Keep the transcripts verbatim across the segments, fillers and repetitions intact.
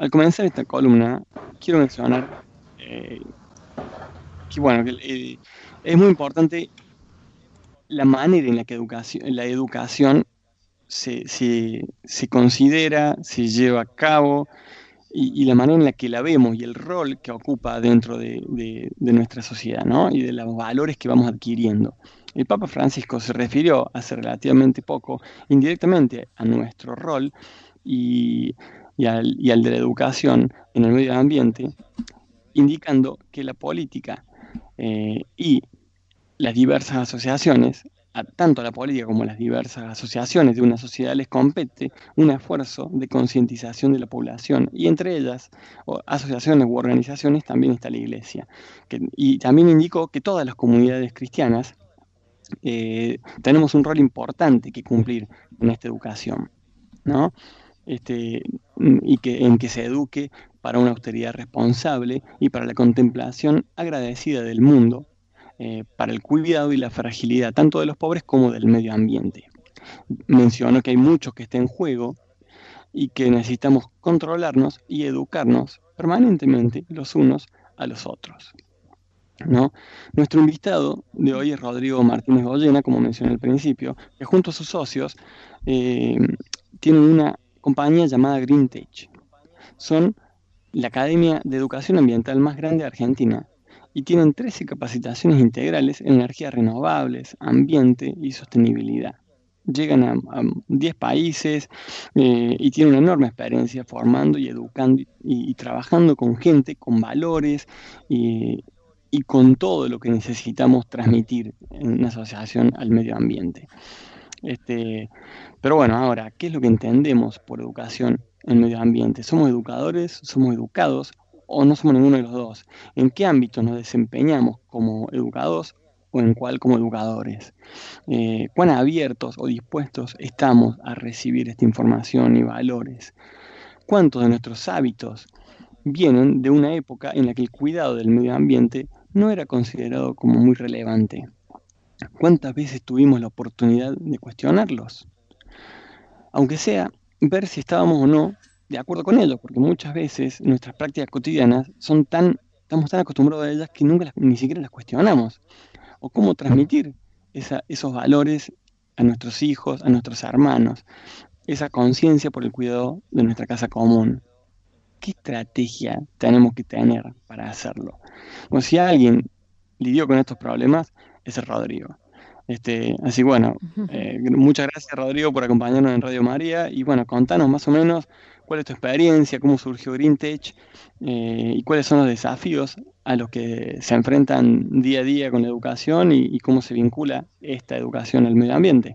al comenzar esta columna, quiero mencionar eh, que, bueno, que, eh, es muy importante la manera en la que educación, la educación se, se- se considera, se lleva a cabo y, y la manera en la que la vemos y el rol que ocupa dentro de, de- de nuestra sociedad, ¿no? Y de los valores que vamos adquiriendo. El Papa Francisco se refirió hace relativamente poco, indirectamente, a nuestro rol y, y al, y al de la educación en el medio ambiente, indicando que la política eh, y las diversas asociaciones, a tanto a la política como a las diversas asociaciones de una sociedad les compete un esfuerzo de concientización de la población y entre ellas, o asociaciones u organizaciones, también está la Iglesia. Que- y también indicó que todas las comunidades cristianas eh, tenemos un rol importante que cumplir en esta educación, ¿no? Este, mm, y que, en que se eduque para una austeridad responsable y para la contemplación agradecida del mundo, eh, para el cuidado y la fragilidad tanto de los pobres como del medio ambiente. Menciono que hay mucho que está en juego y que necesitamos controlarnos y educarnos permanentemente los unos a los otros, ¿no? Nuestro invitado de hoy es Rodrigo Martínez Goyena, como mencioné al principio, que junto a sus socios eh, tienen una compañía llamada Green Tech. Son la academia de educación ambiental más grande de Argentina y tienen trece capacitaciones integrales en energías renovables, ambiente y sostenibilidad. Llegan a, a diez países eh, y tienen una enorme experiencia formando y educando y, y trabajando con gente, con valores y, y con todo lo que necesitamos transmitir en una asociación al medio ambiente. Este, pero bueno, ahora, ¿qué es lo que entendemos por educación en medio ambiente? ¿Somos educadores? ¿Somos educados? ¿O no somos ninguno de los dos? ¿En qué ámbito nos desempeñamos como educados o en cuál como educadores? Eh, ¿cuán abiertos o dispuestos estamos a recibir esta información y valores? ¿Cuántos de nuestros hábitos vienen de una época en la que el cuidado del medio ambiente no era considerado como muy relevante? ¿Cuántas veces tuvimos la oportunidad de cuestionarlos? Aunque sea ver si estábamos o no de acuerdo con ellos, porque muchas veces nuestras prácticas cotidianas son tan, estamos tan acostumbrados a ellas que nunca las- ni siquiera las cuestionamos. O cómo transmitir esa- esos valores a nuestros hijos, a nuestros hermanos, esa conciencia por el cuidado de nuestra casa común. ¿Qué estrategia tenemos que tener para hacerlo? O si alguien lidió con estos problemas, es el Rodrigo. Este, así bueno, eh, muchas gracias Rodrigo por acompañarnos en Radio María y bueno, contanos más o menos cuál es tu experiencia, cómo surgió Green Tech eh, y cuáles son los desafíos a los que se enfrentan día a día con la educación y, y cómo se vincula esta educación al medio ambiente.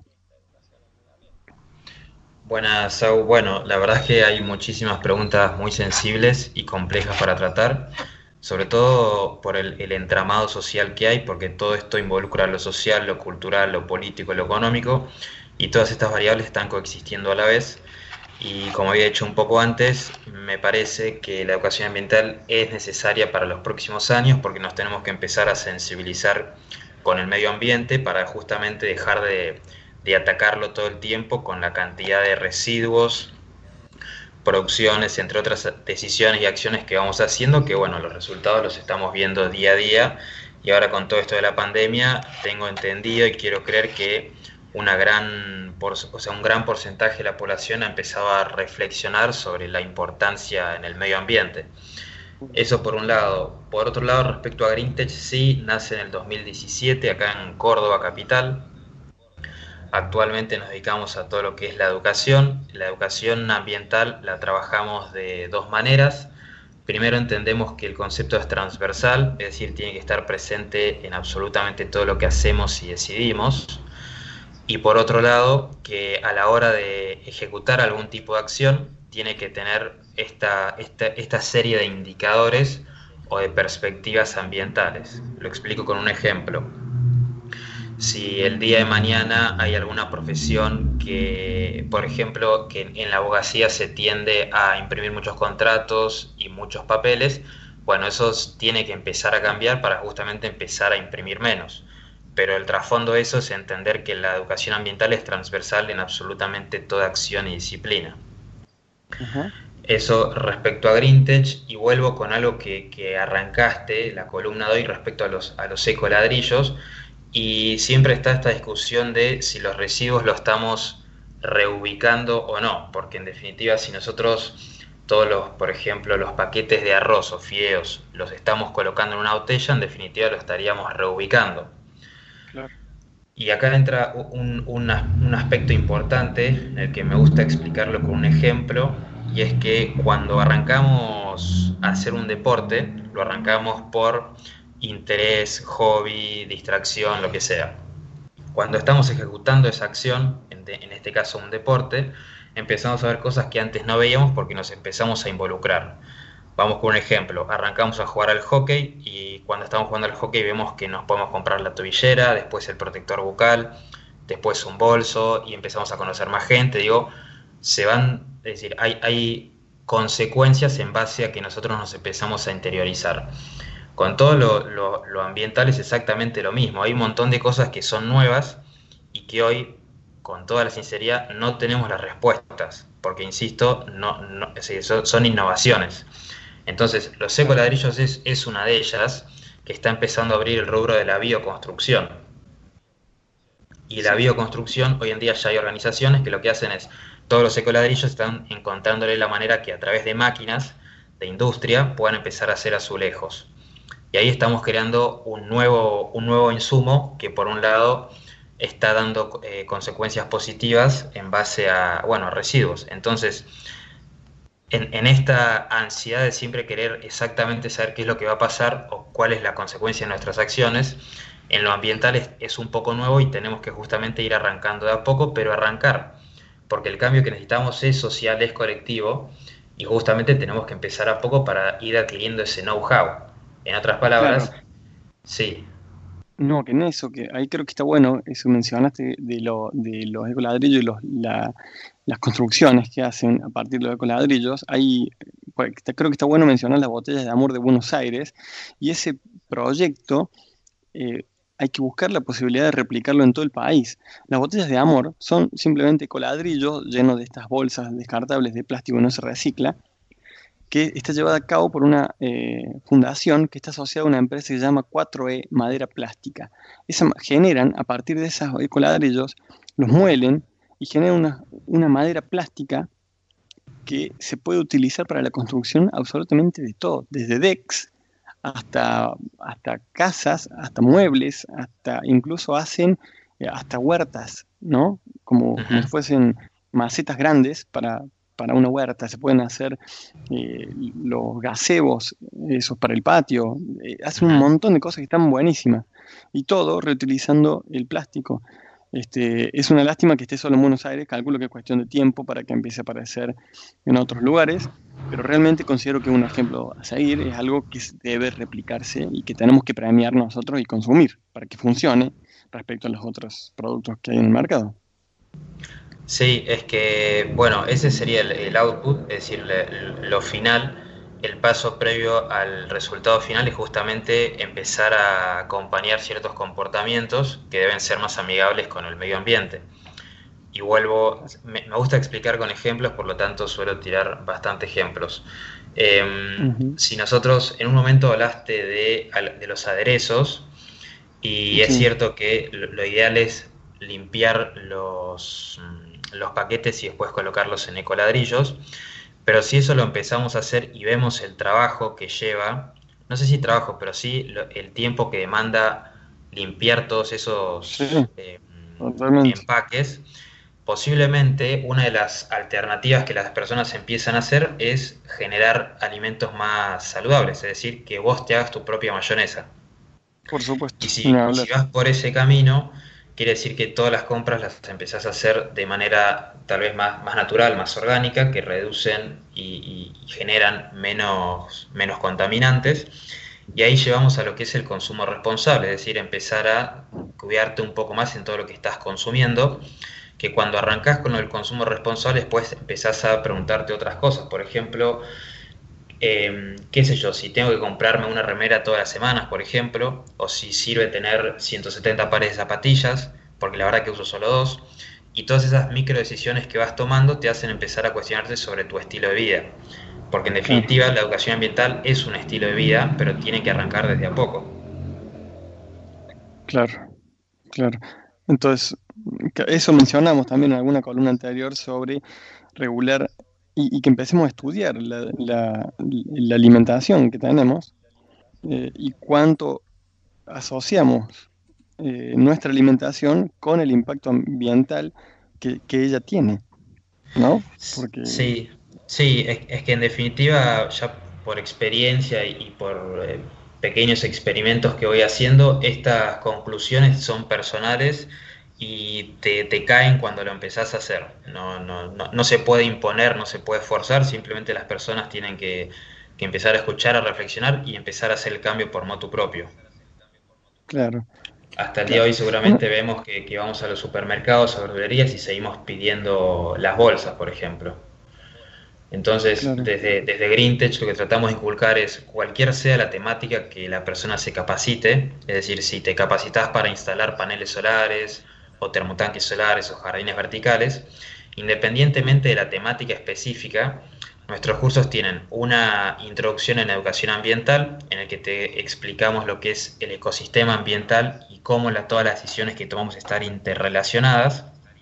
Buenas, Sau. Bueno, la verdad es que hay muchísimas preguntas muy sensibles y complejas para tratar, sobre todo por el, el entramado social que hay, porque todo esto involucra lo social, lo cultural, lo político, lo económico, y todas estas variables están coexistiendo a la vez. Y como había dicho un poco antes, me parece que la educación ambiental es necesaria para los próximos años porque nos tenemos que empezar a sensibilizar con el medio ambiente para justamente dejar de, de atacarlo todo el tiempo con la cantidad de residuos, producciones, entre otras decisiones y acciones que vamos haciendo, que bueno, los resultados los estamos viendo día a día. Y ahora con todo esto de la pandemia, tengo entendido y quiero creer que una gran, o sea, un gran porcentaje de la población ha empezado a reflexionar sobre la importancia en el medio ambiente. Eso por un lado. Por otro lado, respecto a GreenTech, sí, nace en el dos mil diecisiete acá en Córdoba capital. Actualmente nos dedicamos a todo lo que es la educación. La educación ambiental la trabajamos de dos maneras. Primero entendemos que el concepto es transversal, es decir, tiene que estar presente en absolutamente todo lo que hacemos y decidimos. Y por otro lado, que a la hora de ejecutar algún tipo de acción, tiene que tener esta, esta, esta serie de indicadores o de perspectivas ambientales. Lo explico con un ejemplo. Si el día de mañana hay alguna profesión que, por ejemplo, que en la abogacía se tiende a imprimir muchos contratos y muchos papeles, bueno, eso tiene que empezar a cambiar para justamente empezar a imprimir menos. Pero el trasfondo de eso es entender que la educación ambiental es transversal en absolutamente toda acción y disciplina. Ajá. Eso respecto a Greentech, y vuelvo con algo que, que arrancaste, la columna de hoy, respecto a los, a los ecoladrillos, y siempre está esta discusión de si los residuos los estamos reubicando o no, porque en definitiva si nosotros todos los, por ejemplo, los paquetes de arroz o fideos los estamos colocando en una botella, en definitiva lo estaríamos reubicando. Claro. Y acá entra un, un, un aspecto importante en el que me gusta explicarlo con un ejemplo, y es que cuando arrancamos a hacer un deporte, lo arrancamos por interés, hobby, distracción, lo que sea. Cuando estamos ejecutando esa acción, en, de, en este caso un deporte, empezamos a ver cosas que antes no veíamos porque nos empezamos a involucrar. Vamos con un ejemplo, arrancamos a jugar al hockey y cuando estamos jugando al hockey vemos que nos podemos comprar la tobillera, después el protector bucal, después un bolso y empezamos a conocer más gente. Digo, se van, es decir, hay, hay consecuencias en base a que nosotros nos empezamos a interiorizar. Con todo lo, lo, lo ambiental es exactamente lo mismo. Hay un montón de cosas que son nuevas y que hoy, con toda la sinceridad, no tenemos las respuestas, porque insisto, no, no, es decir, son, son innovaciones. Entonces, los ecoladrillos es, es una de ellas, que está empezando a abrir el rubro de la bioconstrucción. Y la bioconstrucción, hoy en día ya hay organizaciones que lo que hacen es, todos los ecoladrillos están encontrándole la manera que a través de máquinas de industria puedan empezar a hacer azulejos. Y ahí estamos creando un nuevo, un nuevo insumo que por un lado está dando eh, consecuencias positivas en base a, bueno, a residuos. Entonces, En, en esta ansiedad de siempre querer exactamente saber qué es lo que va a pasar o cuál es la consecuencia de nuestras acciones, en lo ambiental es, es un poco nuevo y tenemos que justamente ir arrancando de a poco, pero arrancar, porque el cambio que necesitamos es social, es colectivo, y justamente tenemos que empezar a poco para ir adquiriendo ese know-how. En otras palabras, Claro. sí. No, que en eso, que ahí creo que está bueno, eso mencionaste de, lo, de los ecoladrillos y los, la, las construcciones que hacen a partir de los ecoladrillos. Ahí pues, está- creo que está bueno mencionar las botellas de amor de Buenos Aires y ese proyecto eh, hay que buscar la posibilidad de replicarlo en todo el país. Las botellas de amor son simplemente ecoladrillos llenos de estas bolsas descartables de plástico que no se recicla, que está llevada a cabo por una eh, fundación que está asociada a una empresa que se llama cuatro E Madera Plástica. Esa, generan, a partir de esos ecoladrillos, los muelen y generan una, una madera plástica que se puede utilizar para la construcción absolutamente de todo, desde decks hasta, hasta casas, hasta muebles, hasta incluso hacen eh, hasta huertas, ¿no? Como, como si Uh-huh. fuesen macetas grandes para, para una huerta. Se pueden hacer eh, los gazebos, esos para el patio. Eh, hacen un Uh-huh. montón de cosas que están buenísimas. Y todo reutilizando el plástico. Este, es una lástima que esté solo en Buenos Aires, calculo que es cuestión de tiempo para que empiece a aparecer en otros lugares, pero realmente considero que es un ejemplo a seguir, es algo que debe replicarse y que tenemos que premiar nosotros y consumir para que funcione respecto a los otros productos que hay en el mercado. Sí, es que, bueno, ese sería el, el output, es decir, le- lo final, el paso previo al resultado final es justamente empezar a acompañar ciertos comportamientos que deben ser más amigables con el medio ambiente. Y vuelvo, me, me gusta explicar con ejemplos, por lo tanto suelo tirar bastante ejemplos. Eh, Ujú. si nosotros, en un momento hablaste de, al- de los aderezos, y es Sí, cierto que lo, lo ideal es limpiar los, mm, los paquetes y después colocarlos en ecoladrillos, pero si eso lo empezamos a hacer y vemos el trabajo que lleva, no sé si trabajo, pero sí lo- el tiempo que demanda limpiar todos sí, esos eh, totalmente. empaques, posiblemente una de las alternativas que las personas empiezan a hacer es generar alimentos más saludables, es decir, que vos te hagas tu propia mayonesa. Por Y supuesto, ni si, y hablar. si vas por ese camino, quiere decir que todas las compras las empezás a hacer de manera tal vez más, más natural, más orgánica, que reducen y, y- y generan menos, menos contaminantes. Y ahí llevamos a lo que es el consumo responsable, es decir, empezar a cuidarte un poco más en todo lo que estás consumiendo, que cuando arrancás con el consumo responsable, después empezás a preguntarte otras cosas. Por ejemplo, eh, qué sé yo, si tengo que comprarme una remera todas las semanas, por ejemplo, o si sirve tener ciento setenta pares de zapatillas, porque la verdad que uso solo dos, y todas esas micro decisiones que vas tomando te hacen empezar a cuestionarte sobre tu estilo de vida. Porque en Claro, definitiva la educación ambiental es un estilo de vida, pero tiene que arrancar desde a poco. claro, claro. Entonces, que- eso mencionamos también en alguna columna anterior sobre regular y, y que empecemos a estudiar la, la- la alimentación que tenemos, eh, y cuánto asociamos eh, nuestra alimentación con el impacto ambiental que, que ella tiene, ¿no? Porque, Sí, sí, es, es que en definitiva, ya por experiencia y, y por eh, pequeños experimentos que voy haciendo, estas conclusiones son personales y te, te caen cuando lo empezás a hacer. No, no, no, no se puede imponer, no se puede forzar, simplemente las personas tienen que, que empezar a escuchar, a reflexionar y empezar a hacer el cambio por motu propio. claro, Hasta el día de claro. hoy Bueno, seguramente vemos que, que vamos a los supermercados, a verdulerías y seguimos pidiendo las bolsas, por ejemplo. Entonces, claro. desde, desde GreenTech lo que tratamos de inculcar es cualquier sea la temática que la persona se capacite, es decir, si te capacitas para instalar paneles solares o termotanques solares o jardines verticales, independientemente de la temática específica, nuestros cursos tienen una introducción en educación ambiental, en el que te explicamos lo que es el ecosistema ambiental y cómo la, todas las decisiones que tomamos están interrelacionadas.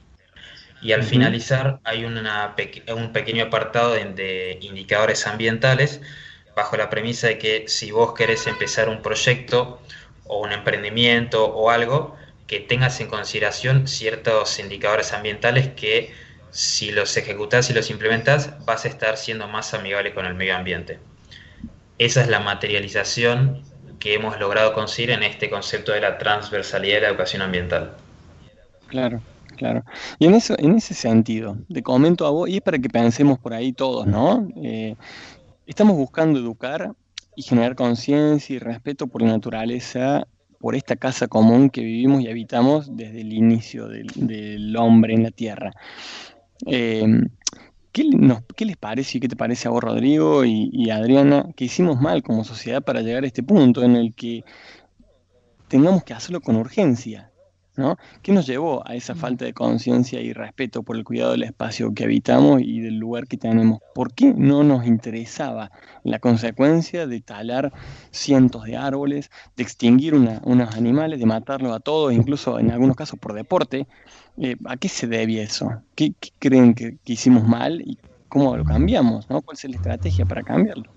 Y al Ujú. finalizar hay una peque- un pequeño apartado de, de indicadores ambientales, bajo la premisa de que si vos querés empezar un proyecto o un emprendimiento o algo, que tengas en consideración ciertos indicadores ambientales que si los ejecutás y los implementás vas a estar siendo más amigable con el medio ambiente. Esa es la materialización que hemos logrado conseguir en este concepto de la transversalidad de la educación ambiental. Claro, claro. Y en eso, en ese sentido, te comento a vos, y es para que pensemos por ahí todos, ¿no? Eh, estamos buscando educar y generar conciencia y respeto por la naturaleza, por esta casa común que vivimos y habitamos desde el inicio del, del hombre en la tierra. Eh, ¿qué, le- nos- qué les parece y qué te parece a vos, Rodrigo y, y Adriana, que hicimos mal como sociedad para llegar a este punto en el que tengamos que hacerlo con urgencia, ¿no? ¿Qué nos llevó a esa falta de conciencia y respeto por el cuidado del espacio que habitamos y del lugar que tenemos? ¿Por qué no nos interesaba la consecuencia de talar cientos de árboles, de extinguir una- unos animales, de matarlos a todos, incluso en algunos casos por deporte? Eh, ¿a qué se debe eso? ¿Qué, qué creen que, que hicimos mal y cómo lo cambiamos, ¿no? ¿Cuál es la estrategia para cambiarlo?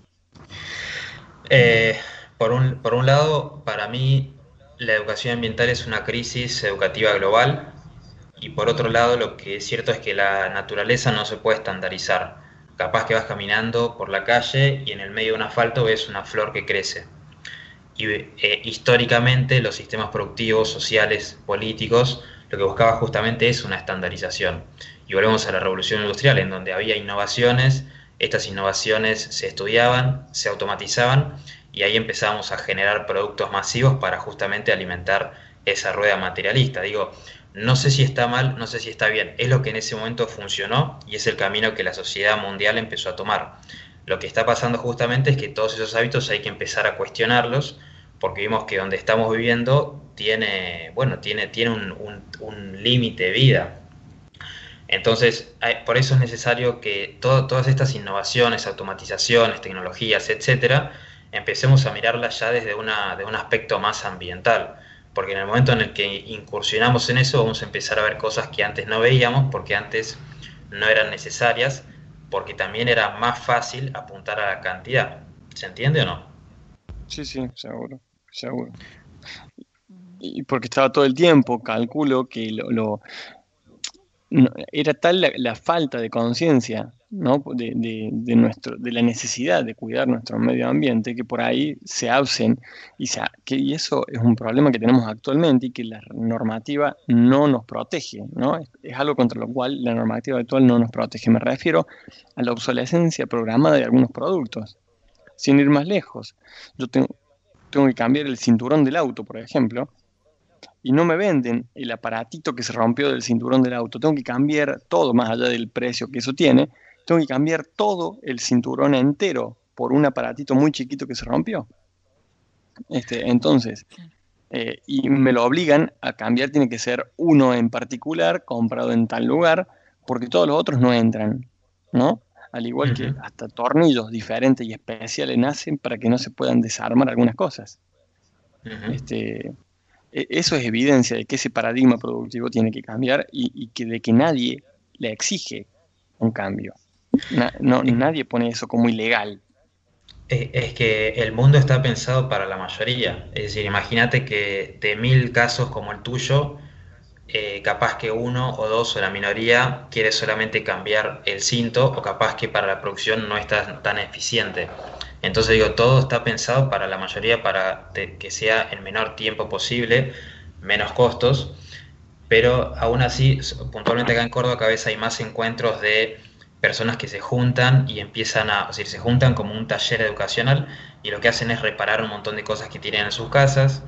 Eh, por un, por un lado, para mí la educación ambiental es una crisis educativa global y por otro lado lo que es cierto es que la naturaleza no se puede estandarizar. Capaz que vas caminando por la calle y en el medio de un asfalto ves una flor que crece. Y eh, históricamente los sistemas productivos, sociales, políticos, lo que buscaba justamente es una estandarización. Y volvemos a la revolución industrial, en donde había innovaciones, estas innovaciones se estudiaban, se automatizaban y ahí empezamos a generar productos masivos para justamente alimentar esa rueda materialista. Digo, no sé si está mal, no sé si está bien, es lo que en ese momento funcionó y es el camino que la sociedad mundial empezó a tomar. Lo que está pasando justamente es que todos esos hábitos hay que empezar a cuestionarlos porque vimos que donde estamos viviendo tiene, bueno, tiene, tiene un, un, un límite de vida. Entonces, por eso es necesario que todo, todas estas innovaciones, automatizaciones, tecnologías, etcétera, empecemos a mirarlas ya desde una, de un aspecto más ambiental. Porque en el momento en el que incursionamos en eso, vamos a empezar a ver cosas que antes no veíamos, porque antes no eran necesarias, porque también era más fácil apuntar a la cantidad. ¿Se entiende o no? Sí, sí, seguro, seguro. Y porque estaba todo el tiempo, calculo que lo, lo- no- era tal la, la falta de conciencia, ¿no? de, de- de nuestro, de la necesidad de cuidar nuestro medio ambiente, que por ahí se hacen y, se, ha- que, y eso es un problema que tenemos actualmente y que la normativa no nos protege, ¿no? Es, es algo contra lo cual la normativa actual no nos protege. Me refiero a la obsolescencia programada de algunos productos. Sin ir más lejos, yo tengo, tengo que cambiar el cinturón del auto, por ejemplo, y no me venden el aparatito que se rompió del cinturón del auto. Tengo que cambiar todo, más allá del precio que eso tiene. Tengo que cambiar todo el cinturón entero por un aparatito muy chiquito que se rompió. Este, entonces, Claro. eh, y me lo obligan a cambiar, tiene que ser uno en particular, comprado en tal lugar, porque todos los otros no entran, ¿no? Al igual que Ujú, hasta tornillos diferentes y especiales nacen para que no se puedan desarmar algunas cosas. ujú. Este, e- eso es evidencia de que ese paradigma productivo tiene que cambiar y, y que de que nadie le exige un cambio. Na- no, nadie pone eso como ilegal. Es, es que el mundo está pensado para la mayoría. Es decir, imagínate que de mil casos como el tuyo, eh, capaz que uno o dos o la minoría quiere solamente cambiar el cinto o capaz que para la producción no está tan eficiente. Entonces digo, todo está pensado para la mayoría para que sea el menor tiempo posible, menos costos, pero aún así, puntualmente acá en Córdoba cada vez hay más encuentros de personas que se juntan y empiezan a, o sea, se juntan como un taller educacional y lo que hacen es reparar un montón de cosas que tienen en sus casas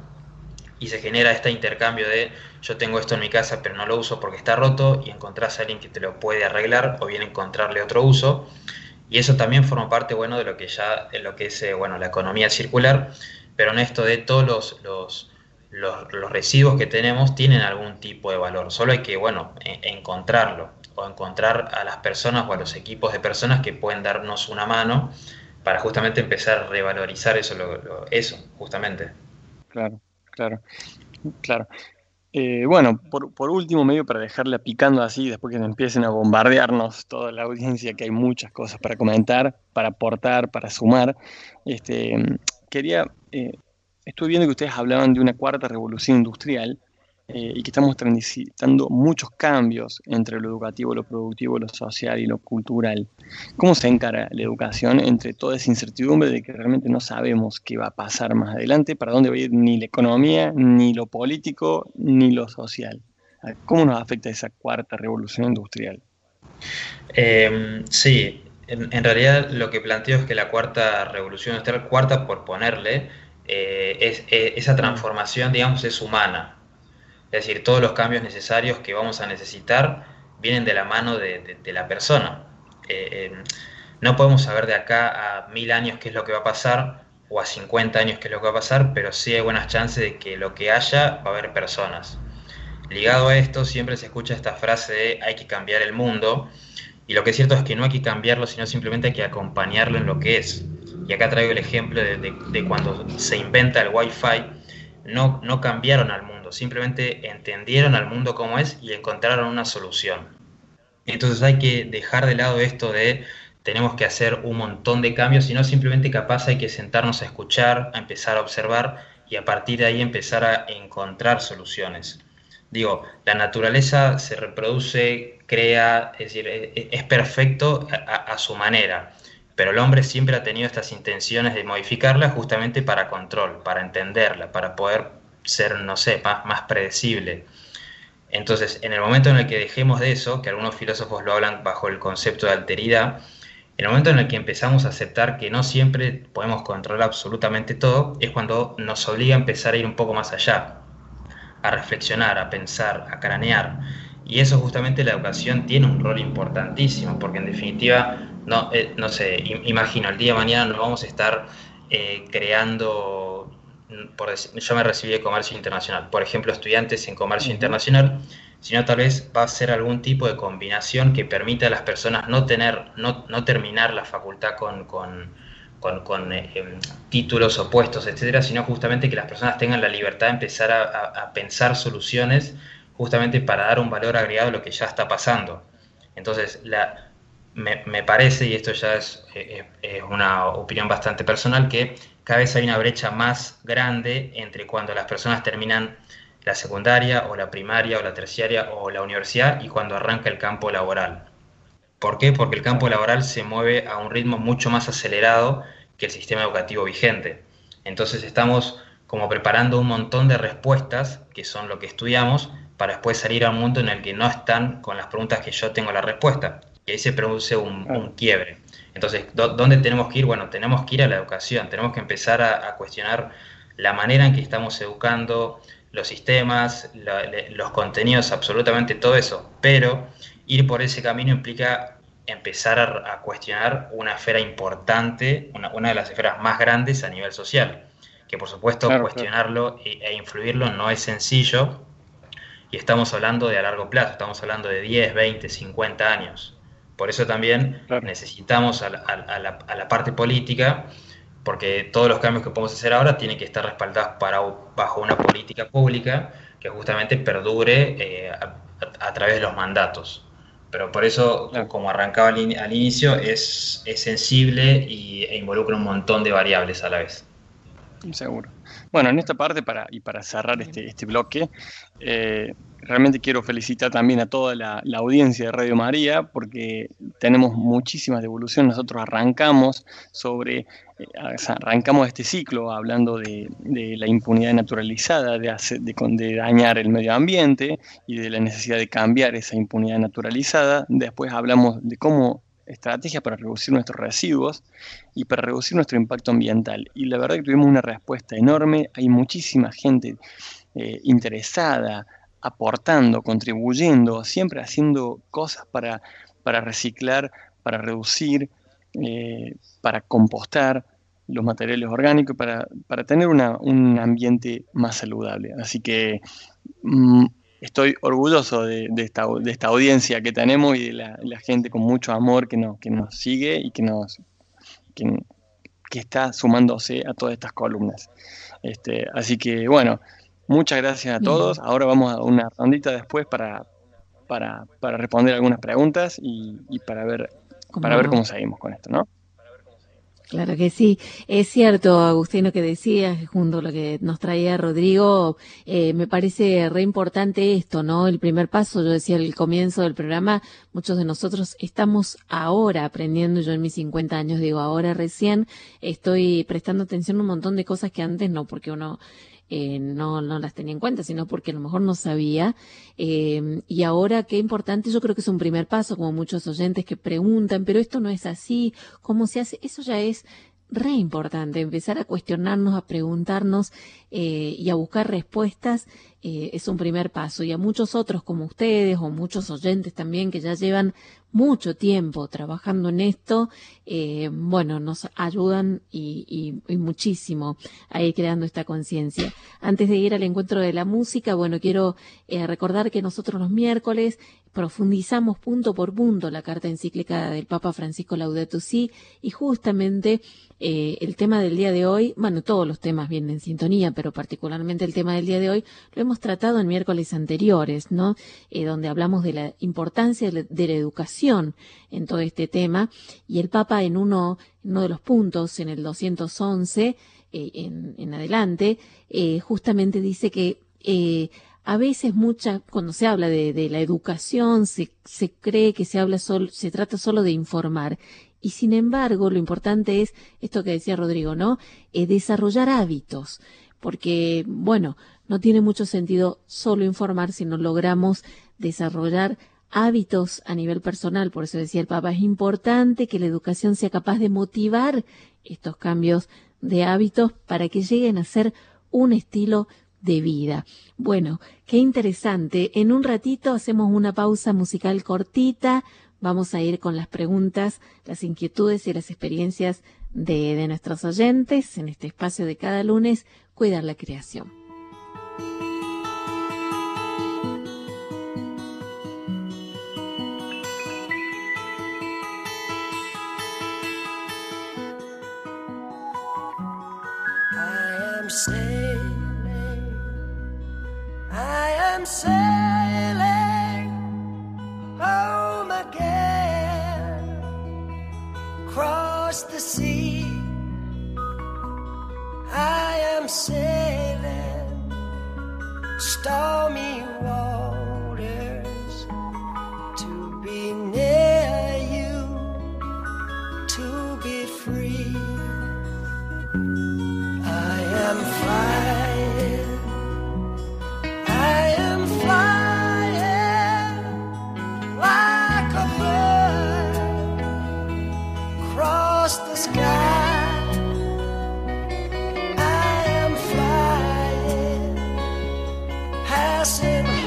y se genera este intercambio de yo tengo esto en mi casa pero no lo uso porque está roto y encontrás a alguien que te lo puede arreglar o bien encontrarle otro uso y eso también forma parte bueno de lo que ya en lo que es eh, bueno la economía circular, pero en esto de todos los, los, los, los residuos que tenemos tienen algún tipo de valor, solo hay que bueno e- encontrarlo o encontrar a las personas o a los equipos de personas que pueden darnos una mano para justamente empezar a revalorizar eso, lo, lo, eso justamente. Claro, claro, claro. Eh, bueno, por, por último, medio para dejarla picando así, después que nos empiecen a bombardearnos toda la audiencia, que hay muchas cosas para comentar, para aportar, para sumar. Este, quería, eh, estuve viendo que ustedes hablaban de una cuarta revolución industrial, eh, y que estamos transitando muchos cambios entre lo educativo, lo productivo, lo social y lo cultural. ¿Cómo se encara la educación entre toda esa incertidumbre de que realmente no sabemos qué va a pasar más adelante, para dónde va a ir ni la economía, ni lo político, ni lo social? ¿Cómo nos afecta esa cuarta revolución industrial? Eh, sí, en, en realidad lo que planteo es que la cuarta revolución industrial, cuarta por ponerle, eh, es, es- esa Mm, transformación, digamos, es humana. Es decir, todos los cambios necesarios que vamos a necesitar vienen de la mano de, de- de la persona. Eh, eh, no podemos saber de acá a mil años qué es lo que va a pasar, o a cincuenta años qué es lo que va a pasar, pero sí hay buenas chances de que lo que haya va a haber personas. Ligado a esto, siempre se escucha esta frase de hay que cambiar el mundo, y lo que es cierto es que no hay que cambiarlo, sino simplemente hay que acompañarlo en lo que es. Y acá traigo el ejemplo de, de, de cuando se inventa el Wi-Fi, no, no cambiaron al mundo, simplemente entendieron al mundo como es y encontraron una solución. Entonces hay que dejar de lado esto de tenemos que hacer un montón de cambios, sino simplemente capaz hay que sentarnos a escuchar, a empezar a observar y a partir de ahí empezar a encontrar soluciones. Digo, la naturaleza se reproduce, crea, es decir, e- e- es perfecto a, a- a su manera, pero el hombre siempre ha tenido estas intenciones de modificarla justamente para control, para entenderla, para poder ser, no sé, más, más predecible. Entonces, en el momento en el que dejemos de eso, que algunos filósofos lo hablan bajo el concepto de alteridad, en el momento en el que empezamos a aceptar que no siempre podemos controlar absolutamente todo, es cuando nos obliga a empezar a ir un poco más allá, a reflexionar, a pensar, a cranear. Y eso justamente la educación tiene un rol importantísimo, porque en definitiva, no, eh, no sé, imagino, el día de mañana no vamos a estar eh, creando, por decir, yo me recibí de comercio internacional, por ejemplo, estudiantes en comercio ujú, internacional, sino tal vez va a ser algún tipo de combinación que permita a las personas no tener, no, no terminar la facultad con, con con, con eh, em, títulos opuestos, etcétera, sino justamente que las personas tengan la libertad de empezar a, a, a pensar soluciones justamente para dar un valor agregado a lo que ya está pasando. Entonces, la, me, me, parece, y esto ya es, es, es, una opinión bastante personal, que cada vez hay una brecha más grande entre cuando las personas terminan la secundaria o la primaria o la terciaria o la universidad y cuando arranca el campo laboral. ¿Por qué? Porque el campo claro. laboral se mueve a un ritmo mucho más acelerado que el sistema educativo vigente. Entonces estamos como preparando un montón de respuestas, que son lo que estudiamos, para después salir a un mundo en el que no están con las preguntas que yo tengo la respuesta. Y ahí se produce un, Claro. un quiebre. Entonces, ¿dónde tenemos que ir? Bueno, tenemos que ir a la educación, tenemos que empezar a, a cuestionar la manera en que estamos educando, los sistemas, la, los contenidos, absolutamente todo eso. Pero ir por ese camino implica empezar a, a cuestionar una esfera importante, una, una, de las esferas más grandes a nivel social, que por supuesto Claro, cuestionarlo e, e influirlo no es sencillo, y estamos hablando de a largo plazo, estamos hablando de diez, veinte, cincuenta años. Por eso también claro. necesitamos a la, a la, a la parte política, porque todos los cambios que podemos hacer ahora tienen que estar respaldados para, bajo una política pública que justamente perdure eh, a, a, a través de los mandatos. Pero por eso, Claro. como arrancaba al, in, al inicio, es, es sensible y, e involucra un montón de variables a la vez. Seguro. Bueno, en esta parte, para, y para cerrar este, este bloque, eh, realmente quiero felicitar también a toda la, la audiencia de Radio María, porque tenemos muchísimas devoluciones. Nosotros arrancamos sobre, eh, arrancamos este ciclo hablando de, de la impunidad naturalizada, de, hacer, de, de dañar el medio ambiente y de la necesidad de cambiar esa impunidad naturalizada. Después hablamos de cómo estrategias para reducir nuestros residuos y para reducir nuestro impacto ambiental. Y la verdad que tuvimos una respuesta enorme. Hay muchísima gente eh, interesada, aportando, contribuyendo, siempre haciendo cosas para, para reciclar, para reducir, eh, para compostar los materiales orgánicos, para, para tener una, un ambiente más saludable. Así que mmm, estoy orgulloso de, de, esta, de esta audiencia que tenemos y de la, la gente con mucho amor que nos, que nos sigue y que, nos, que, que está sumándose a todas estas columnas. Este, así que, bueno, muchas gracias a todos. Bien. Ahora vamos a una rondita después para, para, para responder algunas preguntas y, y para, ver, para ver cómo seguimos con esto, ¿no? Claro que sí, es cierto, Agustín, lo que decías, junto a lo que nos traía Rodrigo, eh, me parece re importante esto, ¿no? El primer paso, yo decía al comienzo del programa, muchos de nosotros estamos ahora aprendiendo, yo en mis cincuenta años digo ahora recién, estoy prestando atención a un montón de cosas que antes no, porque uno Eh, no, no las tenía en cuenta, sino porque a lo mejor no sabía. Eh, y ahora, qué importante, yo creo que es un primer paso, como muchos oyentes que preguntan, pero esto no es así, ¿cómo se hace? Eso ya es re importante, empezar a cuestionarnos, a preguntarnos eh, y a buscar respuestas. Eh, es un primer paso. Y a muchos otros como ustedes o muchos oyentes también que ya llevan mucho tiempo trabajando en esto, eh, bueno, nos ayudan y, y, y muchísimo a ir creando esta conciencia. Antes de ir al encuentro de la música, bueno, quiero eh, recordar que nosotros los miércoles profundizamos punto por punto la carta encíclica del Papa Francisco Laudato Si, y justamente eh, el tema del día de hoy, bueno, todos los temas vienen en sintonía, pero particularmente el tema del día de hoy lo hemos tratado en miércoles anteriores, ¿no? Eh, donde hablamos de la importancia de la, de la educación en todo este tema, y el Papa en uno, en uno de los puntos, en el doscientos once, eh, en, en adelante, eh, justamente dice que eh, a veces mucha, cuando se habla de, de la educación, se, se cree que se habla solo, se trata solo de informar. Y sin embargo, lo importante es esto que decía Rodrigo, ¿no? Eh, desarrollar hábitos. Porque, bueno, no tiene mucho sentido solo informar si no logramos desarrollar hábitos a nivel personal. Por eso decía el Papa, es importante que la educación sea capaz de motivar estos cambios de hábitos para que lleguen a ser un estilo de vida. Bueno, qué interesante. En un ratito hacemos una pausa musical cortita. Vamos a ir con las preguntas, las inquietudes y las experiencias de, de nuestros oyentes en este espacio de cada lunes, Cuidar la Creación. I am sailing, I am sailing home again, across the sea. I am sailing stormy waters to be near you, to be free. I am flying, I am flying like a bird across the sky. I am flying, passing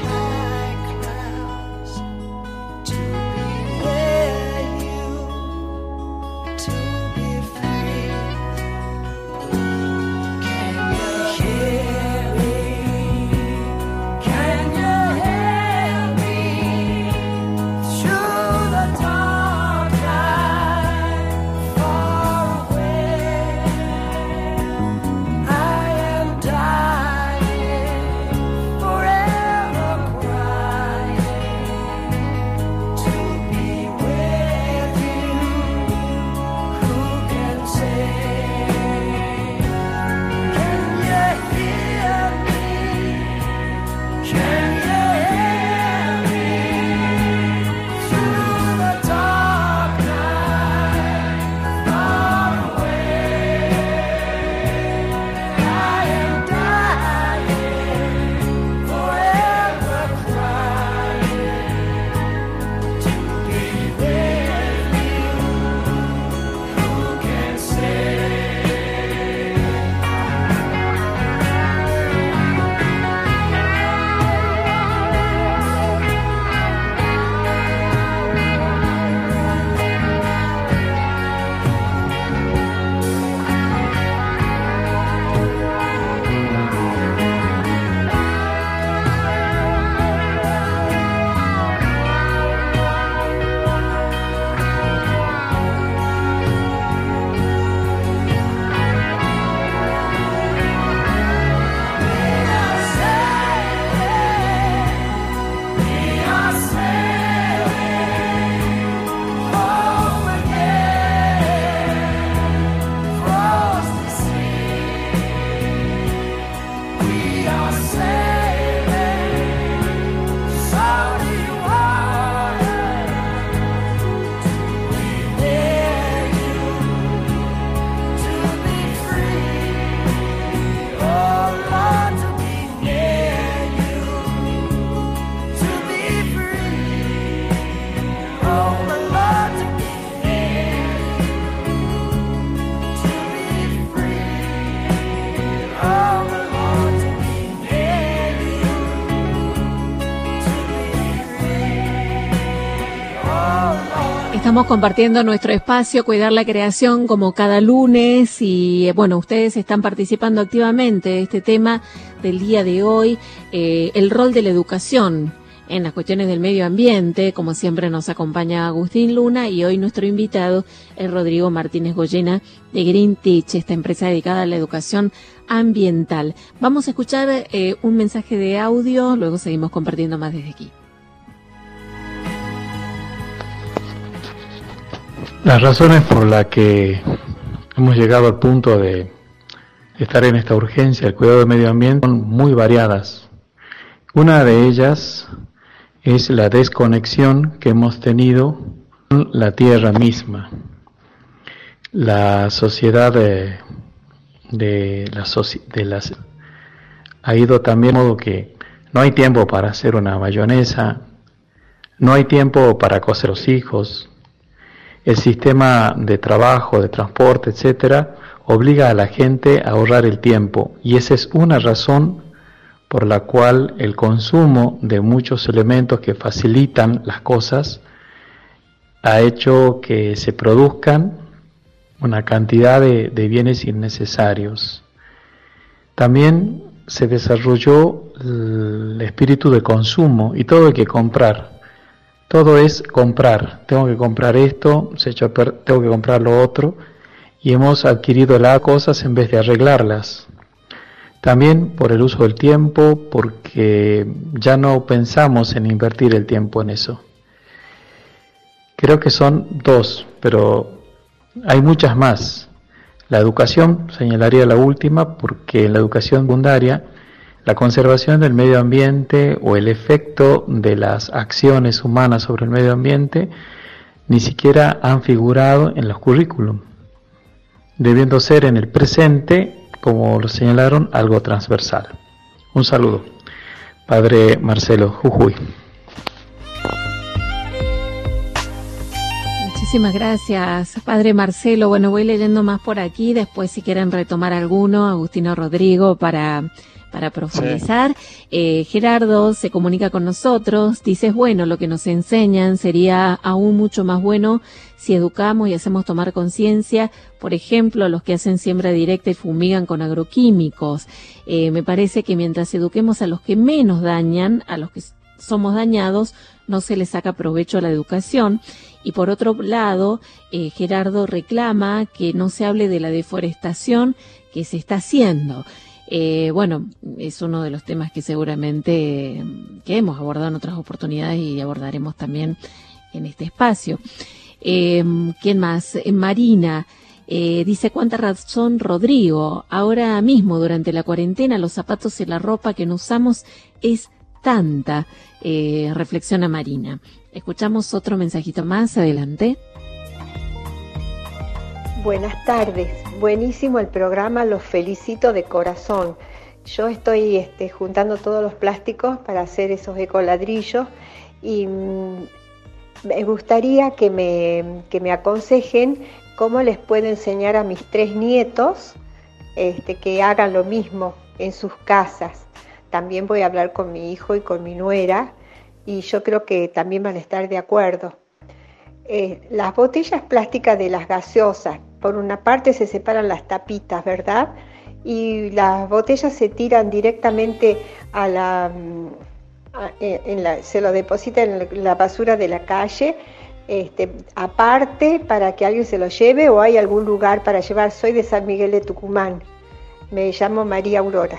Estamos compartiendo nuestro espacio, Cuidar la Creación, como cada lunes, y bueno, ustedes están participando activamente de este tema del día de hoy, eh, el rol de la educación en las cuestiones del medio ambiente. Como siempre nos acompaña Agustín Luna, y hoy nuestro invitado es Rodrigo Martínez Goyena de Green Teach, esta empresa dedicada a la educación ambiental. Vamos a escuchar eh, un mensaje de audio, luego seguimos compartiendo más desde aquí. Las razones por las que hemos llegado al punto de estar en esta urgencia, el cuidado del medio ambiente, son muy variadas. Una de ellas es la desconexión que hemos tenido con la tierra misma. La sociedad de, de, la soci, de las ha ido también de modo que no hay tiempo para hacer una mayonesa, no hay tiempo para coser los hijos. El sistema de trabajo, de transporte, etcétera, obliga a la gente a ahorrar el tiempo, y esa es una razón por la cual el consumo de muchos elementos que facilitan las cosas ha hecho que se produzcan una cantidad de, de bienes innecesarios. También se desarrolló el espíritu de consumo, y todo hay que comprar. Todo es comprar, tengo que comprar esto, se echó a per- tengo que comprar lo otro, y hemos adquirido las cosas en vez de arreglarlas. También por el uso del tiempo, porque ya no pensamos en invertir el tiempo en eso. Creo que son dos, pero hay muchas más. La educación, señalaría la última, porque en la educación secundaria, la conservación del medio ambiente o el efecto de las acciones humanas sobre el medio ambiente ni siquiera han figurado en los currículum, debiendo ser en el presente, como lo señalaron, algo transversal. Un saludo. Padre Marcelo, Jujuy. Muchísimas gracias, Padre Marcelo. Bueno, voy leyendo más por aquí, después si quieren retomar alguno, Agustino, Rodrigo, para... para profundizar. Sí. Eh, Gerardo se comunica con nosotros, dice, bueno, lo que nos enseñan sería aún mucho más bueno si educamos y hacemos tomar conciencia, por ejemplo, a los que hacen siembra directa y fumigan con agroquímicos. Eh, me parece que mientras eduquemos a los que menos dañan, a los que somos dañados, no se les saca provecho a la educación. Y por otro lado, eh, Gerardo reclama que no se hable de la deforestación que se está haciendo. Eh, bueno, es uno de los temas que seguramente que hemos abordado en otras oportunidades y abordaremos también en este espacio. Eh, ¿Quién más? Eh, Marina eh, dice, cuánta razón Rodrigo. Ahora mismo, durante la cuarentena, los zapatos y la ropa que no usamos es tanta. Eh, reflexiona Marina. Escuchamos otro mensajito más, adelante. Buenas tardes, buenísimo el programa, los felicito de corazón. Yo estoy este, juntando todos los plásticos para hacer esos ecoladrillos y mmm, me gustaría que me, que me aconsejen cómo les puedo enseñar a mis tres nietos este, que hagan lo mismo en sus casas. También voy a hablar con mi hijo y con mi nuera, y yo creo que también van a estar de acuerdo. Eh, las botellas plásticas de las gaseosas, por una parte se separan las tapitas, ¿verdad? Y las botellas se tiran directamente a la, a, en la se lo depositan en la basura de la calle, este, aparte para que alguien se lo lleve, o hay algún lugar para llevar. Soy de San Miguel de Tucumán, me llamo María Aurora.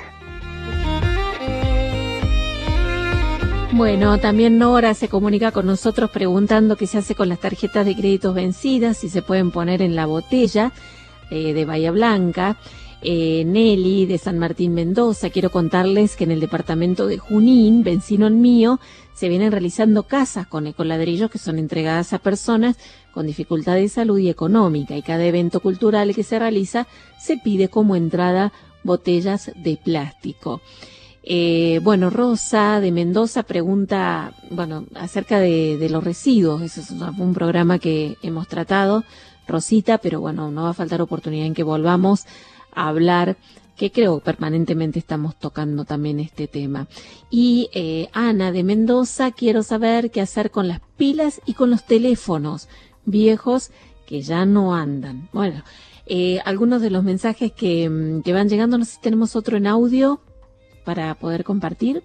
Bueno, también Nora se comunica con nosotros preguntando qué se hace con las tarjetas de créditos vencidas, si se pueden poner en la botella eh, de Bahía Blanca. Eh, Nelly de San Martín Mendoza, quiero contarles que en el departamento de Junín, vecino mío, se vienen realizando casas con ecoladrillos que son entregadas a personas con dificultad de salud y económica, y cada evento cultural que se realiza se pide como entrada botellas de plástico. Eh, bueno, Rosa de Mendoza pregunta, bueno, acerca de, de los residuos. Eso es un programa que hemos tratado, Rosita, pero bueno, no va a faltar oportunidad en que volvamos a hablar, que creo permanentemente estamos tocando también este tema. Y eh, Ana de Mendoza, quiero saber qué hacer con las pilas y con los teléfonos. viejos que ya no andan. Bueno, eh, algunos de los mensajes que, que van llegando, no sé si tenemos otro en audio para poder compartir.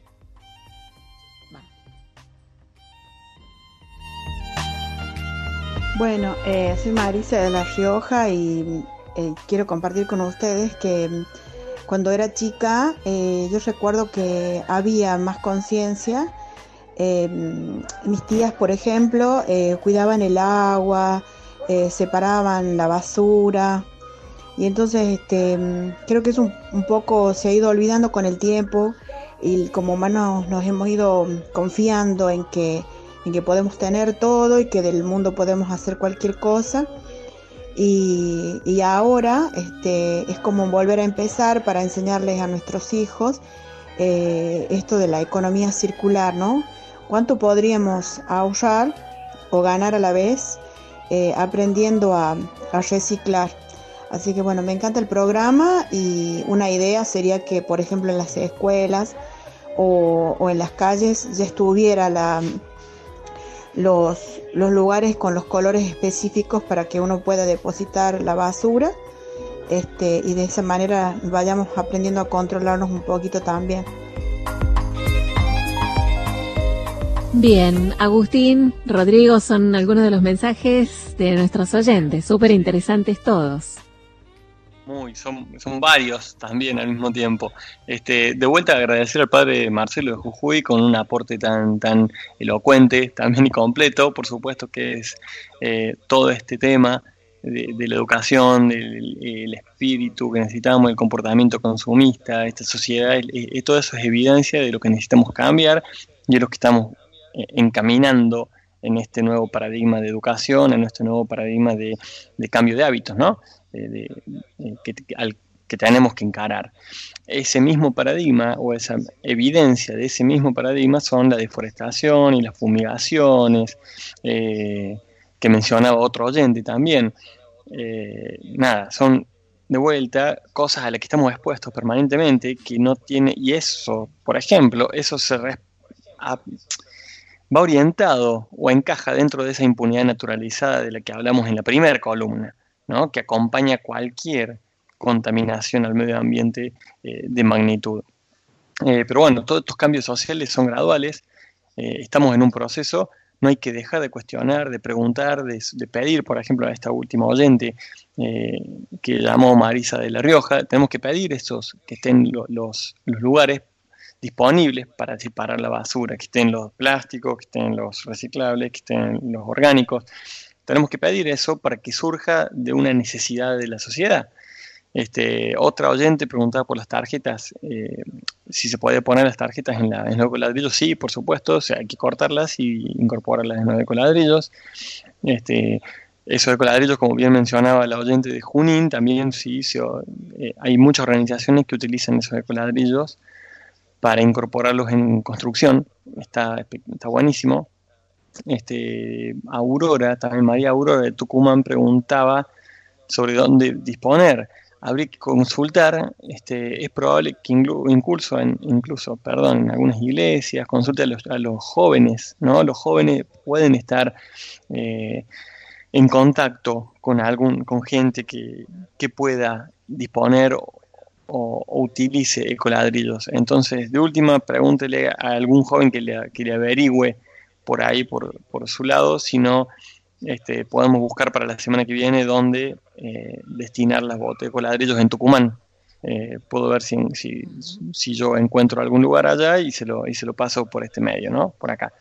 Bueno, eh, soy Marisa de La Rioja y eh, quiero compartir con ustedes que cuando era chica eh, yo recuerdo que había más conciencia. Eh, mis tías, por ejemplo, eh, cuidaban el agua, eh, separaban la basura y entonces este, creo que eso un, un poco se ha ido olvidando con el tiempo y como humanos nos hemos ido confiando en que en que podemos tener todo y que del mundo podemos hacer cualquier cosa y, y ahora este, es como volver a empezar para enseñarles a nuestros hijos eh, esto de la economía circular, ¿no? ¿Cuánto podríamos ahorrar o ganar a la vez eh, aprendiendo a, a reciclar? Así que bueno, me encanta el programa y una idea sería que por ejemplo en las escuelas o, o en las calles ya estuviera la Los, los lugares con los colores específicos para que uno pueda depositar la basura este, y de esa manera vayamos aprendiendo a controlarnos un poquito también. Bien, Agustín, Rodrigo, son algunos de los mensajes de nuestros oyentes, súper interesantes todos. Muy, son, son varios también al mismo tiempo. Este, de vuelta agradecer al padre Marcelo de Jujuy con un aporte tan, tan elocuente también y completo, por supuesto que es eh, todo este tema de, de la educación, del el espíritu que necesitamos, el comportamiento consumista, esta sociedad, eh, eh, todo eso es evidencia de lo que necesitamos cambiar y de lo que estamos eh, encaminando en este nuevo paradigma de educación, en este nuevo paradigma de, de cambio de hábitos, ¿no? De, de, de, que, al que tenemos que encarar. Ese mismo paradigma o esa evidencia de ese mismo paradigma son la deforestación y las fumigaciones eh, que mencionaba otro oyente también. Eh, nada, son de vuelta cosas a las que estamos expuestos permanentemente que no tiene, y eso, por ejemplo, eso se re, a, va orientado o encaja dentro de esa impunidad naturalizada de la que hablamos en la primera columna, ¿no? Que acompaña cualquier contaminación al medio ambiente eh, de magnitud. Eh, pero bueno, todos estos cambios sociales son graduales, eh, estamos en un proceso, no hay que dejar de cuestionar, de preguntar, de, de pedir, por ejemplo, a esta última oyente eh, que llamó Marisa de La Rioja, tenemos que pedir esos, que estén lo, los, los lugares disponibles para separar la basura, que estén los plásticos, que estén los reciclables, que estén los orgánicos. Tenemos que pedir eso para que surja de una necesidad de la sociedad. Este, otra oyente preguntaba por las tarjetas, eh, si se puede poner las tarjetas en, la, en los ecoladrillos. Sí, por supuesto, o sea, hay que cortarlas y incorporarlas en los ecoladrillos. Este, esos ecoladrillos, como bien mencionaba la oyente de Junín, también sí, se, eh, hay muchas organizaciones que utilizan esos ecoladrillos para incorporarlos en construcción. Está, está buenísimo. Este, Aurora, también María Aurora de Tucumán preguntaba sobre dónde disponer. Habría que consultar, este, es probable que incluso, en, incluso perdón, en algunas iglesias, consulte a los, a los jóvenes, ¿no? Los jóvenes pueden estar eh, en contacto con algún, con gente que, que pueda disponer o, o utilice ecoladrillos. Entonces, de última, pregúntele a algún joven que le, que le averigüe por ahí, por, por su lado, si no, este, podemos buscar para la semana que viene dónde eh, destinar las botas de ecoladrillos en Tucumán. Eh, puedo ver si, si, si yo encuentro algún lugar allá y se lo, y se lo paso por este medio, ¿no? Por acá.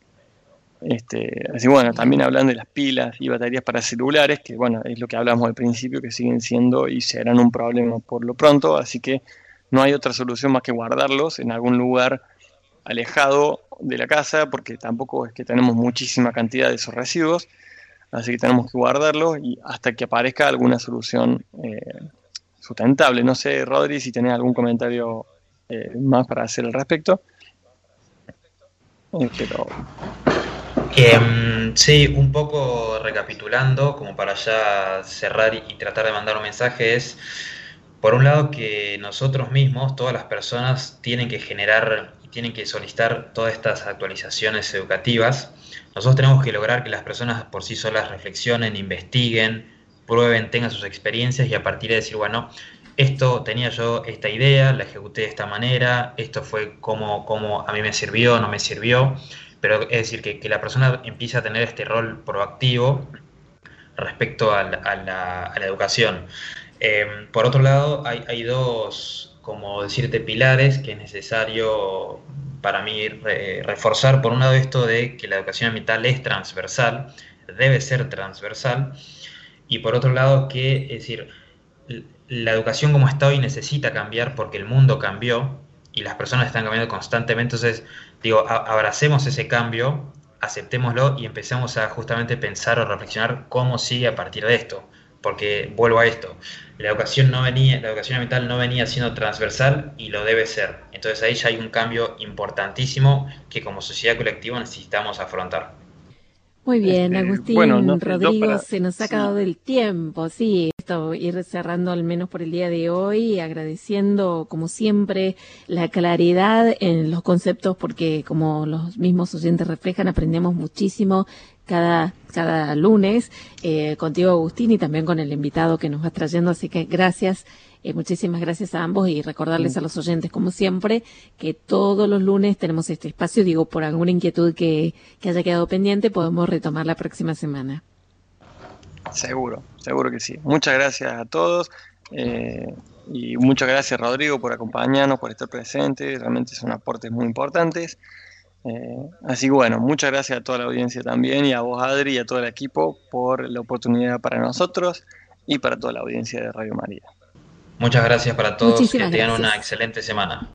Este, así bueno, también hablando de las pilas y baterías para celulares, que bueno, es lo que hablamos al principio, que siguen siendo y serán un problema por lo pronto, así que no hay otra solución más que guardarlos en algún lugar alejado de la casa, porque tampoco es que tenemos muchísima cantidad de esos residuos, así que tenemos que guardarlos y hasta que aparezca alguna solución eh, sustentable. No sé, Rodri, si tenés algún comentario eh, más para hacer al respecto. Eh, pero... Eh, sí, un poco recapitulando, como para ya cerrar y, y tratar de mandar un mensaje, es, por un lado, que nosotros mismos, todas las personas, tienen que generar tienen que solicitar todas estas actualizaciones educativas, nosotros tenemos que lograr que las personas por sí solas reflexionen, investiguen, prueben, tengan sus experiencias y a partir de decir, bueno, esto tenía yo esta idea, la ejecuté de esta manera, esto fue como, como a mí me sirvió, no me sirvió, pero es decir, que, que la persona empiece a tener este rol proactivo respecto a la, a la, a la educación. Eh, por otro lado, hay, hay dos, como decirte, pilares que es necesario para mí re, reforzar. Por un lado, esto de que la educación ambiental es transversal, debe ser transversal, y por otro lado, que, es decir, la educación como está hoy necesita cambiar porque el mundo cambió y las personas están cambiando constantemente. Entonces, digo, a, abracemos ese cambio, aceptémoslo y empecemos a justamente pensar o reflexionar cómo sigue a partir de esto. Porque vuelvo a esto, la educación no venía, la educación ambiental no venía siendo transversal y lo debe ser. Entonces ahí ya hay un cambio importantísimo que como sociedad colectiva necesitamos afrontar. Muy bien, Este, Agustín, bueno, no sé, yo Rodrigo, para- se nos ha sí. acabado el tiempo, sí, esto ir cerrando al menos por el día de hoy, agradeciendo como siempre la claridad en los conceptos porque como los mismos oyentes reflejan, aprendemos muchísimo cada, cada lunes eh, contigo, Agustín, y también con el invitado que nos vas trayendo, así que gracias. Eh, muchísimas gracias a ambos y recordarles a los oyentes, como siempre, que todos los lunes tenemos este espacio. Digo, por alguna inquietud que, que haya quedado pendiente, podemos retomar la próxima semana. Seguro, seguro que sí. Muchas gracias a todos eh, y muchas gracias, Rodrigo, por acompañarnos, por estar presente. Realmente son aportes muy importantes. Eh, así que bueno, muchas gracias a toda la audiencia también y a vos, Adri, y a todo el equipo por la oportunidad para nosotros y para toda la audiencia de Radio María. Muchas gracias para todos, Muchísimas que tengan gracias. una excelente semana.